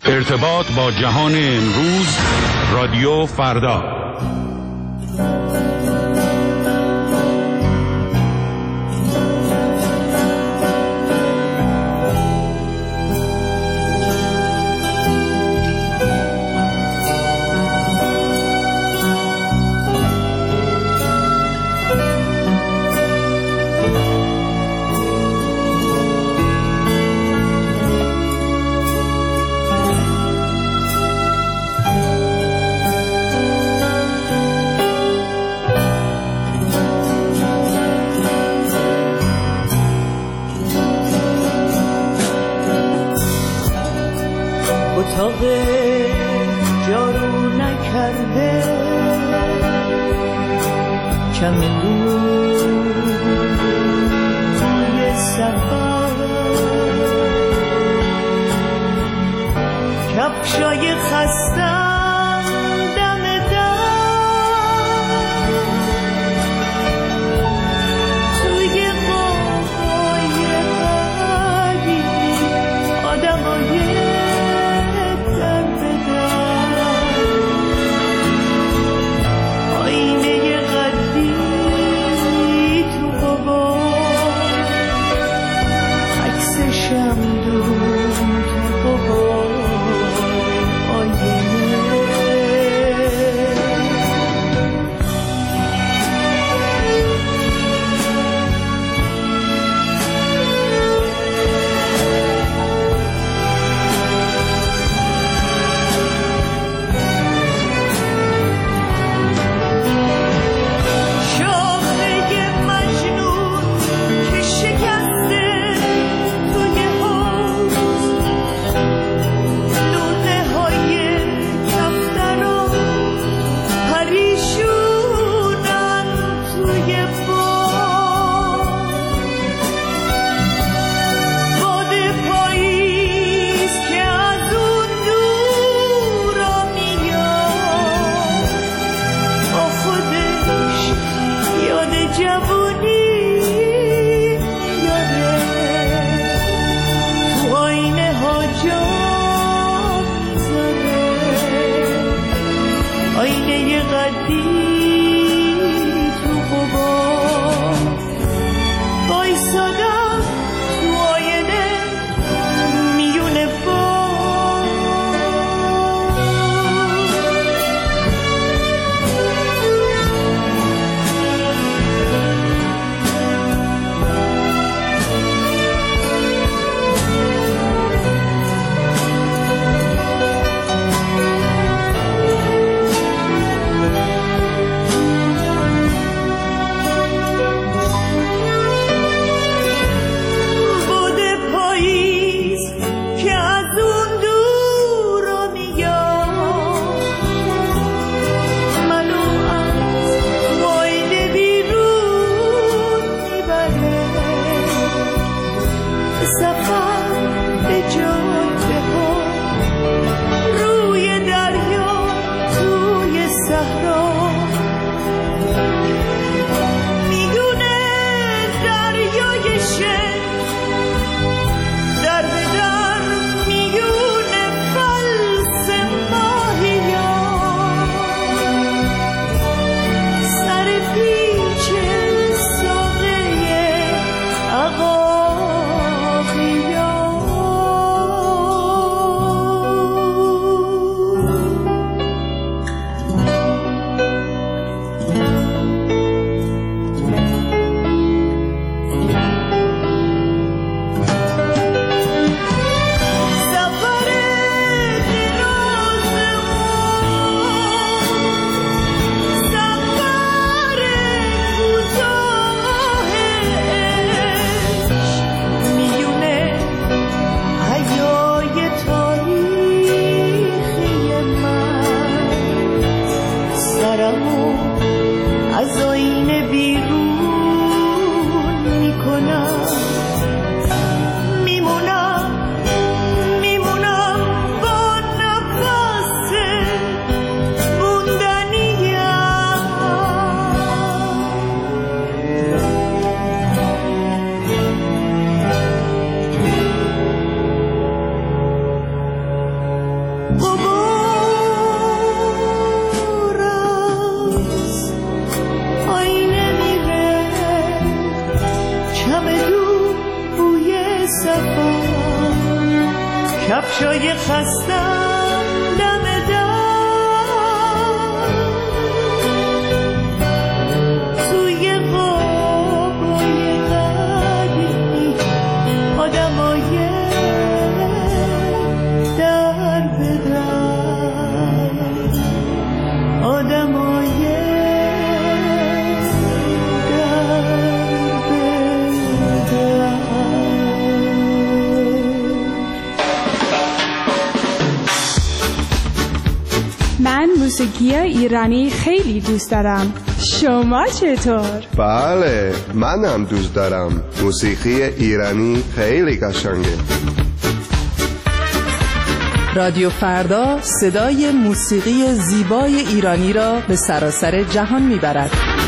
ارتباط با جهان امروز، رادیو فردا. اتاق جارو نکرده، چمنوی سفر، کفشای خستم دم در، توی قوقای غریبی آدمای شم دود بابای آینه کفشای خستم دم در توی خوابای قدیمی آدمای در به در آدمای در به در. من موسیقی ایرانی خیلی دوست دارم. شما چطور؟ بله، منم دوست دارم. موسیقی ایرانی خیلی قشنگه. رادیو فردا صدای موسیقی زیبای ایرانی را به سراسر جهان میبرد.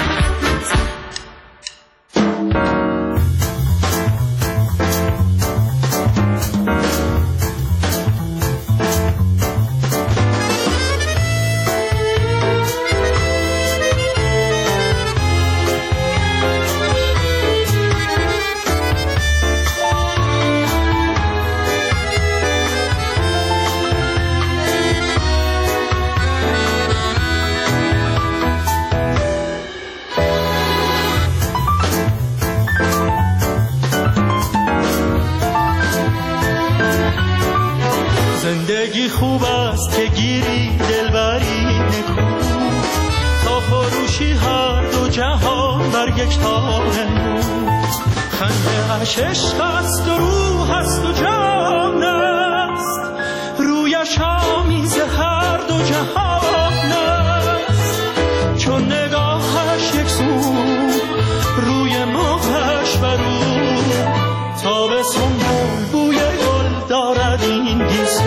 زندگی خوب است که گیری دلبری نکو تا فروشی هر دو جهان بر یک تار نو. خنده اش عشق است و روح است و جان است، رویش آمیز هر دو جهان است. چون نگاهش یک سو روی ماهش برو تابستون بوی گل دارد این گیسو.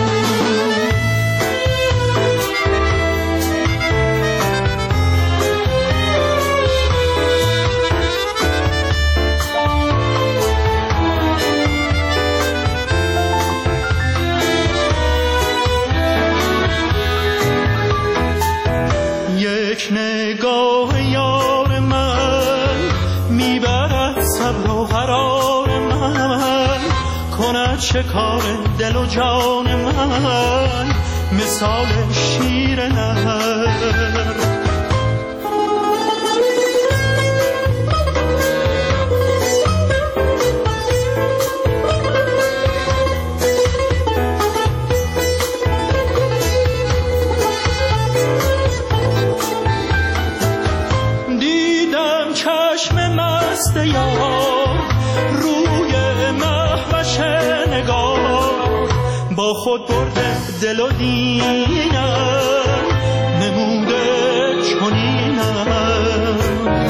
یک نگاه یار من میبرد صبر و قرار من، کند شکار دل و جان من مثال شیر نهر. دیدم چشم مست یار روی مهوش نگاه، با خود برده دل و دینم نموده چنینم.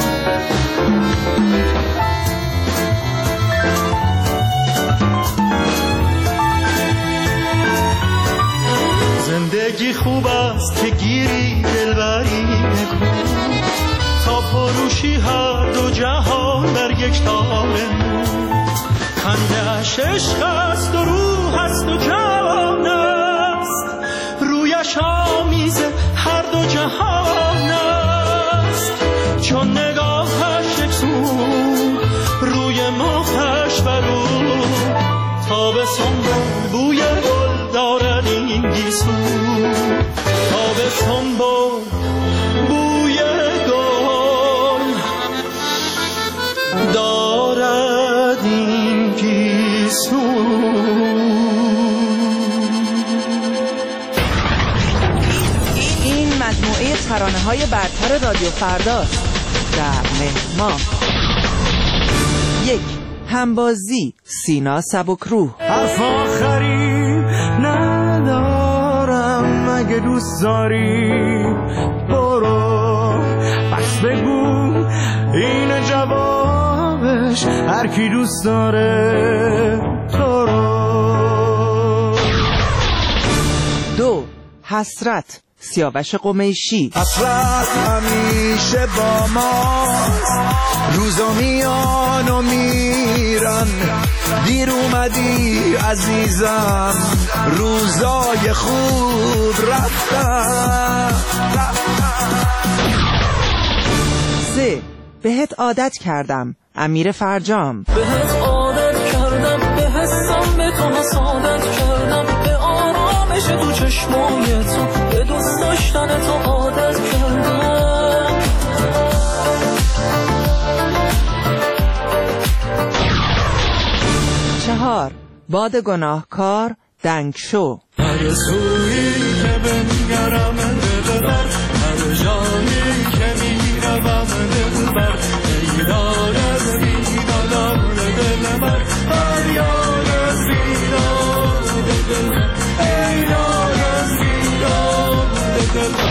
زندگی خوب است که گیری دلبری نکو تا فروشی هر دو جهان بر یک تار نو. خنده اش عشق است و روح است و جان است، رویش آمیز هر دو جهان است. چون نگاهش یک سو روی ماهش برو تابستون بوی گل دارد این گیسو. تابستون بوی گل دارد این گیسو. این مجموعه ترانه‌های برتر رادیو فرداست. در مهمان 1. همبازی سینا سبکروح. حرف آخری ندارم، اگه دوست داری برو پس بگو این جوابش، هر کی دوست داره تو رو. 2. حسرت سیاوش قمیشی. حسرت همیشه با ما، روزا میان و میرن، دیر اومدی عزیزم، روزای خوب رفتن. 3. بهت عادت کردم امیر فرجام. بهت عادت کردم، به حسم به تو حسادت کردم، به چشمای تو، به دوست داشتن تو عادت کردم. 4 باد گناهکار دنگ شو. هر سویی که بنگرم دلبر، هر جایی که میروم دلبر، ایران از بیدادم دلبر، فریاد از بیداد دلبر، ایران از بیداد دلبر.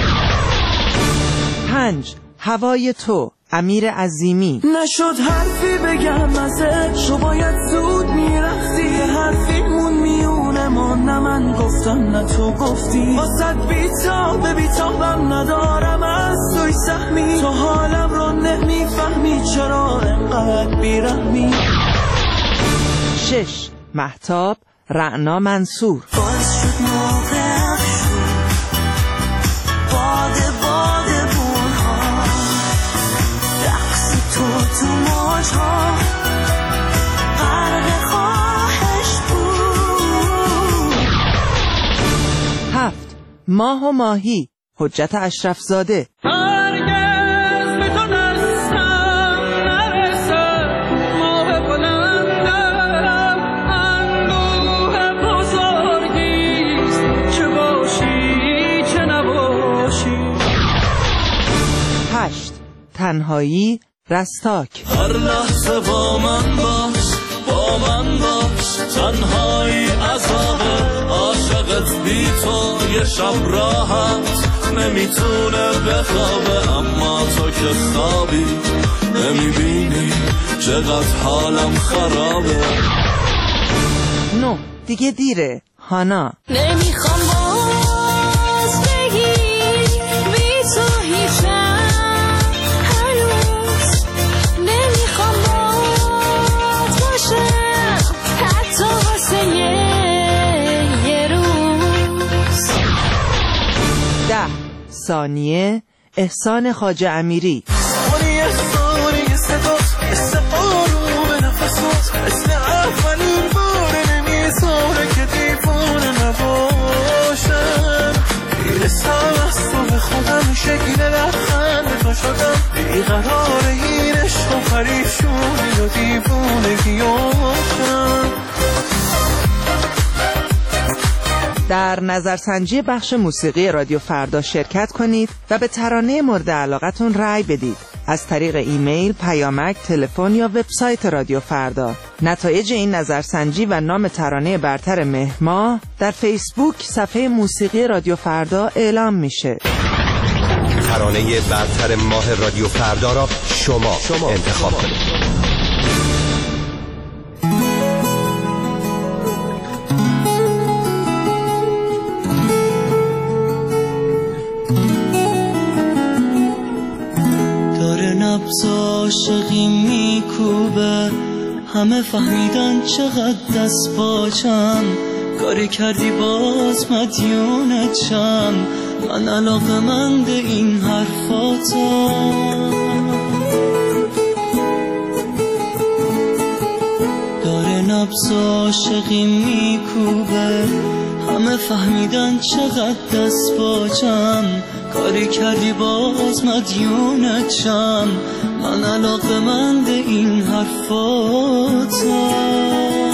5 هوای تو امیر عظیمی. نشد حرفی بگم ازت، تو باید زود میرفتی، حرفیمون میونه ما، نه من گفتم نه تو گفتی، واسد بیتابم ندارم از توی سهمی، تو حالم رو نمیفهمی چرا انقدر بیرحمی. 6 مهتاب رعنا منصور. باز شد موقع شد باده بونها، رقص تو موجها، غرق خواهش بود. 7 ماه و ماهی حجت اشرف زاده. هرگز به تو دستم نرسد، ماه بلندم اندوه بزرگیست، چه باشی چه نباشی. 8 تنهایی رستاک. هر لحظه با من باش، تنهایی عذابه، عاشقت بی تو یه شب راحت نمیتونه بخوابه، اما تو که خوابی نمیبینی چقدر حالم خرابه. 9 دیگه دیره هانا. نمیخوام باز بگی بی تو هیچم، هنوز نمیخوام باز باشم، حتی واسه یه روز. 10 ثانیه احسان خواجه امیری. ثانیه صداست مثل آروم نفسات، مثل اولین بار نمیذاره که دیوانه نباشم، میرسم از تو به خودم، شکل لبخند تو شدم، بیقرار این عشق و پریشونی و دیوونگیاتم. در نظرسنجی بخش موسیقی رادیو فردا شرکت کنید و به ترانه مورد علاقتون رأی بدید از طریق ایمیل، پیامک، تلفن یا وبسایت رادیو فردا. نتایج این نظرسنجی و نام ترانه برتر مهر در فیسبوک صفحه موسیقی رادیو فردا اعلام میشه. ترانه برتر ماه رادیو فردا را شما انتخاب کنید. نبض عاشقی میکوبه، همه فهمیدن چقدر دست باچم، کاری کردی باز مدیونتم، من علاقه‌مند این حرفاتم. داره نبض عاشقی میکوبه، همه فهمیدن چقدر دست باچم، کاری کردی باز مدیونتم، من علاقه‌مند این حرفاتم.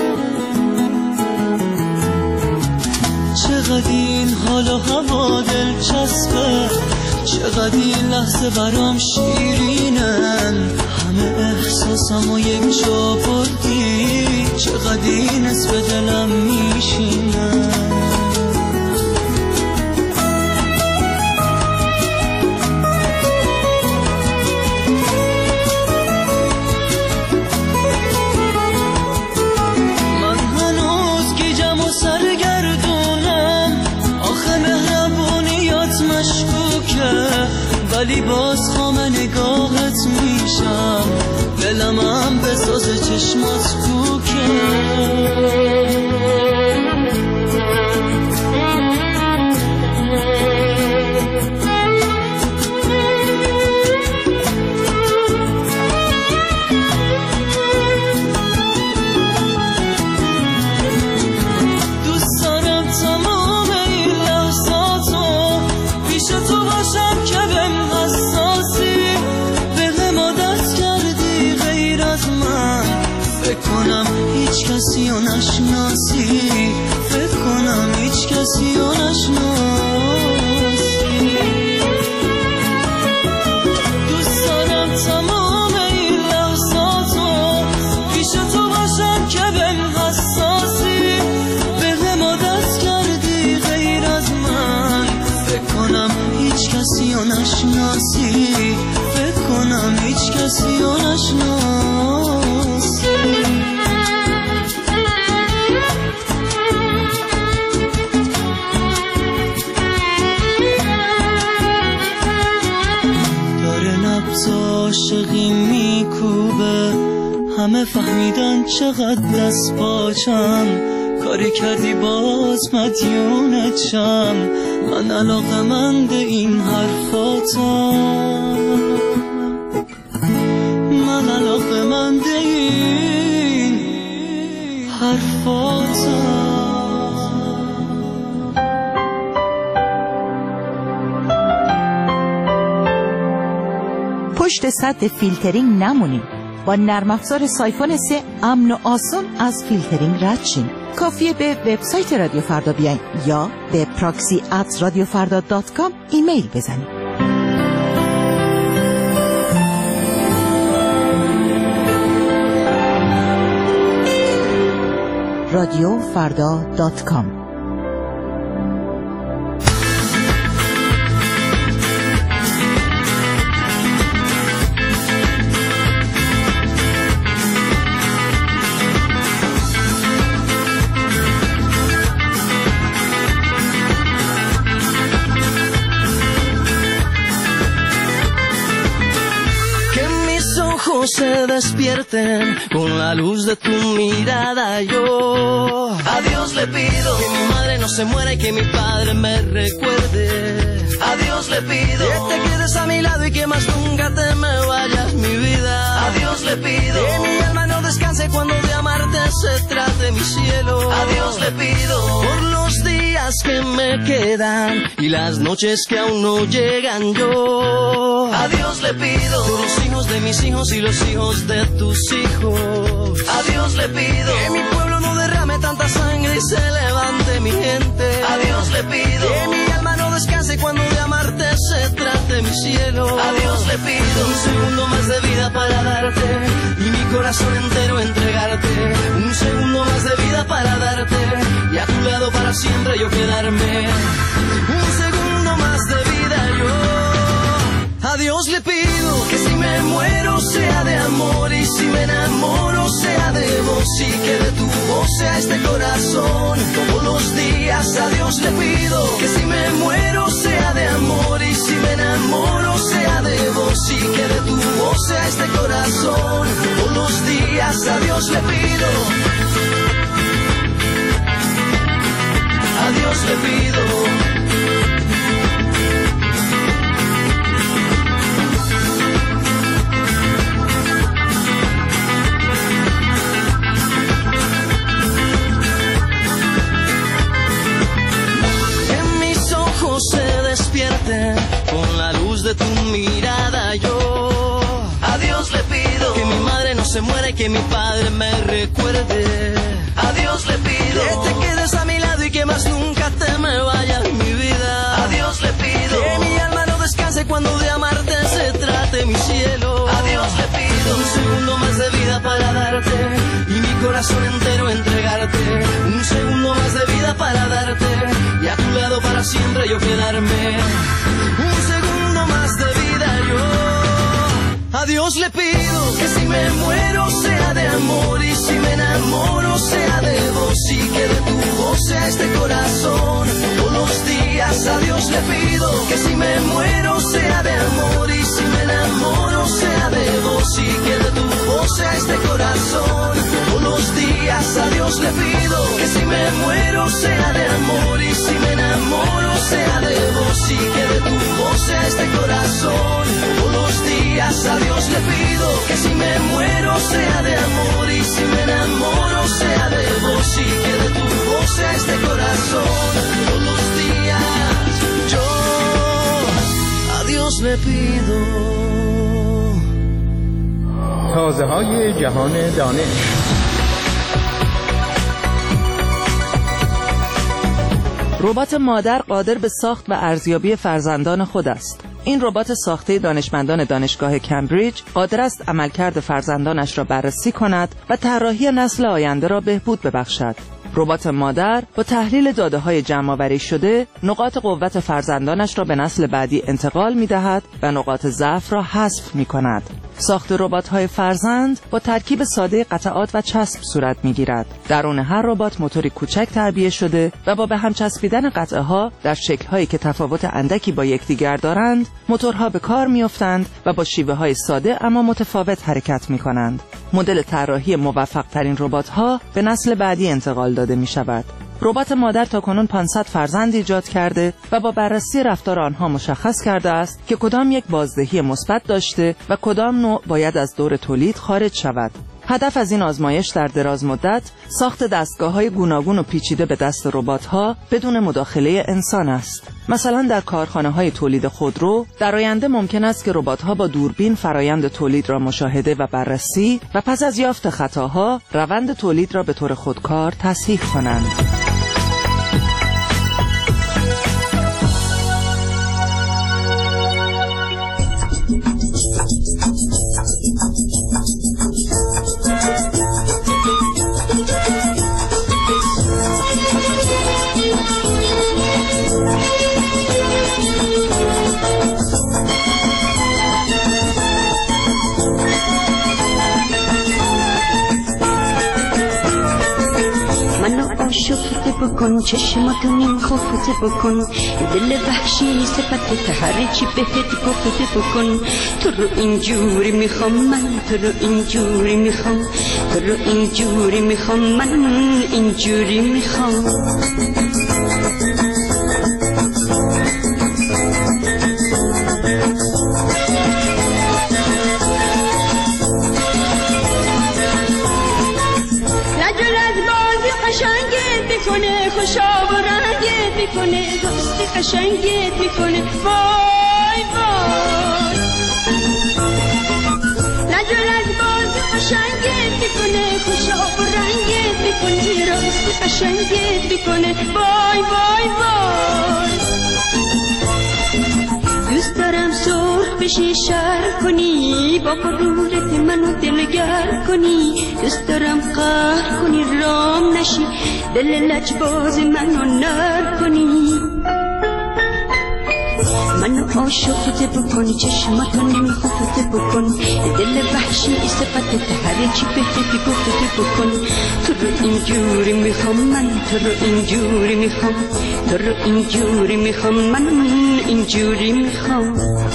چقدر این حال و هوا دلچسبه، چقدر این لحظه برام شیرینن، همه احساسم و یک جا بردی، چقدر این حس به دلم میشینن. ولی باز خام نگاهت میشم، دلم هم به ساز چشمات کوکه. دوست دارم تمام این نشناسی فکر کنم هیچ کسی رو نشناسی داره نبض عاشقی میکوبه همه فهمیدن چقدر دست پاچم کاری کردی باز مدیونت شم من علاقه‌مند این حرفاتم من علاقه‌مند این حرفاتم پشت سد فیلترینگ نمونیم با نرم افزار سایفون 3 امن و آسان از فیلترینگ رد شیم کافیه به وبسایت رادیو فردا بیاین یا به proxy@radiofarda.com ایمیل بزنید. radiofarda.com Se despierten con la luz de tu mirada. Yo a Dios le pido que mi madre no se muera y que mi padre me recuerde. A Dios le pido que te quedes a mi lado y que más nunca te me vayas, mi vida. A Dios le pido que mi alma no descanse cuando de amarte se trate, mi cielo. A Dios le pido por los días que me quedan y las noches que aún no llegan. Yo a Dios le pido por los hijos de mis hijos y los hijos de tus hijos. A Dios le pido que mi pueblo no derrame tanta sangre y se levante mi gente. A Dios le pido que mi alma no descanse cuando de amarte se trate, mi cielo. A Dios le pido un segundo más de vida para darte y mi corazón entero entregarte. Un segundo más de vida para darte y a tu lado para siempre yo quedarme. Un segundo más de vida yo. A Dios le pido que si me muero sea de amor y si me enamoro sea de vos y que de tu voz sea este corazón todos los días. A Dios le pido que si me muero sea de amor y si me enamoro sea de vos y que de tu voz sea este corazón todos los días. A Dios le pido. A Dios le pido. Se despierten con la luz de tu mirada. Yo a Dios le pido que mi madre no se muera y que mi padre me recuerde. A Dios le pido que te quedes a mi lado y que más nunca te me vayas, mi vida. A Dios le pido que mi alma no descanse cuando de amarte se trate, mi cielo. A Dios le pido un segundo más de vida para darte y mi corazón entero entregarte. Un segundo más de vida para darte y a tu lado para siempre yo quedarme. Un segundo más de vida yo. A Dios le pido que si me muero sea de amor y si me enamoro sea de vos y que de tu voz sea este corazón todos los días. A Dios le pido que si me muero sea de amor y si me enamoro sea de vos y que de tu voz sea este corazón todos los días. A Dios le pido que si me muero sea de amor y si me enamoro sea de vos y que de tu voz sea este corazón todos los días. A Dios le pido que si me muero sea de amor y si me enamoro sea de vos y que de tu voz sea este corazón todos los días. Yo a Dios le pido. تازه‌های جهان دانش. ربات مادر قادر به ساخت و ارزیابی فرزندان خود است. این ربات ساخته دانشمندان دانشگاه کمبریج قادر است عملکرد فرزندانش را بررسی کند و طراحی نسل آینده را بهبود ببخشد. ربات مادر با تحلیل داده‌های جمع‌آوری شده نقاط قوت فرزندانش را به نسل بعدی انتقال می‌دهد و نقاط ضعف را حذف می‌کند. ساخت ربات‌های فرزند با ترکیب ساده قطعات و چسب صورت می‌گیرد. درون هر ربات موتوری کوچک تعبیه شده و با به هم چسبیدن قطعه‌ها در شکل‌هایی که تفاوت اندکی با یکدیگر دارند، موتورها به کار می‌افتند و با شیوه‌های ساده اما متفاوت حرکت می‌کنند. مدل طراحی موفق‌ترین ربات‌ها به نسل بعدی انتقال داده می‌شود. ربات مادر تاکنون 500 فرزند ایجاد کرده و با بررسی رفتار آنها مشخص کرده است که کدام یک بازدهی مثبت داشته و کدام نوع باید از دور تولید خارج شود. هدف از این آزمایش در دراز مدت ساخت دستگاه‌های گوناگون و پیچیده به دست ربات‌ها بدون مداخله انسان است. مثلا در کارخانه‌های تولید خودرو در آینده ممکن است که ربات‌ها با دوربین فرایند تولید را مشاهده و بررسی و پس از یافت خطاها روند تولید را به طور خودکار تصحیح کنند. شفته بکن چشماتو نیم خفته بکن دل وحشی صفت هر چی بهت گفته بکن تو رو اینجوری میخوام من تو رو اینجوری میخوام تو رو اینجوری میخوام من اینجوری میخوام میکنه خوشا و رنگت میکنه دوستی قشنگت میکنه وای وای نجل از باز قشنگت میکنه خوشا و رنگت میکنه راستی قشنگت میکنه وای وای وای دوست دارم سرخ بشی شر کنی با غرورت منو دلگر کنی دوست دارم قهر کنی رام نشی دل لجباز منو نر کنی منو عاشقت بکن چشماتو نمیخوفت بکن دل وحشی صفتت هر چی بهت گفت بکن تو رو اینجوری میخوام من تو رو اینجوری میخوام تو رو اینجوری میخوام من اینجوری میخوام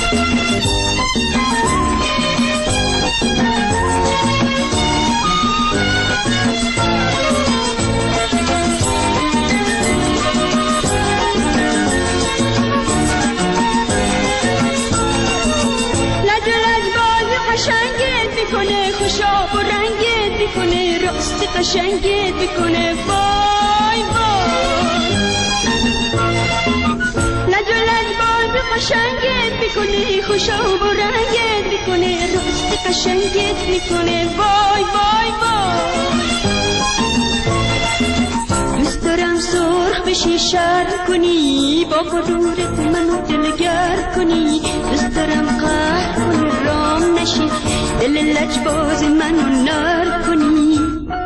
راستی قشنگت میکنه وای وای لجلج باز قشنگت میکنه خوشا و رنگت میکنه راستی قشنگت میکنه وای وای وای دوست دارم سرخ بشی شر کنی با غرورت منو دلگر کنی دوست دارم قهر کنی رام نشی دل لجباز منو نر کنی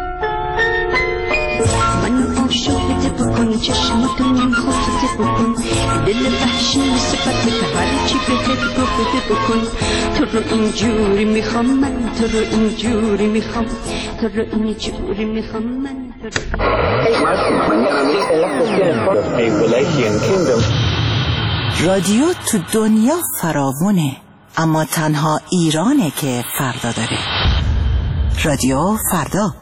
منو عاشقت بکن چشماتو نیم خفته بکن دل وحشی صفت هر چی بهت گفته بکن تو رو اینجوری میخوام من تو رو اینجوری میخوام تو رو اینجوری میخوام من رادیو تو دنیا فراوونه اما تنها ایرانه که فردا داره. رادیو فردا.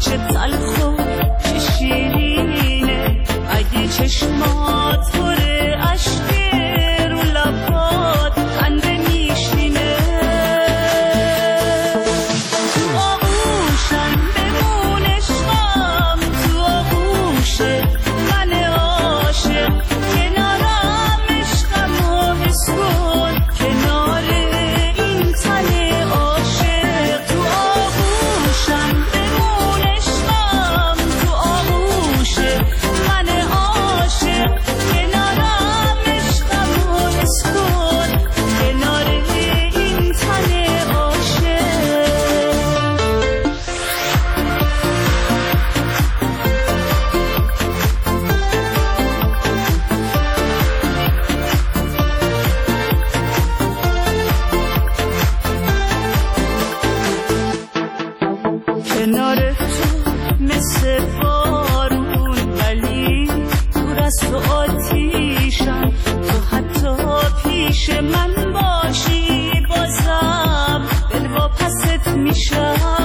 چه تلخ و چه شیرینه اگه چشمات پر اشک رو لبات خنده میشینه تو آغوشم بمون عشقم تو آغوش من عاشق کنارم عشقمو حس کن کنار این تن عاشق تو آغوشم بمون عشقم تو آغوش من عاشق کنارم عشقمو حس کن کنار این تن عاشق کنار تو مثل بارون ولی دور از تو آتیشم تو حتی پیش من باشی بازم دل واپست میشم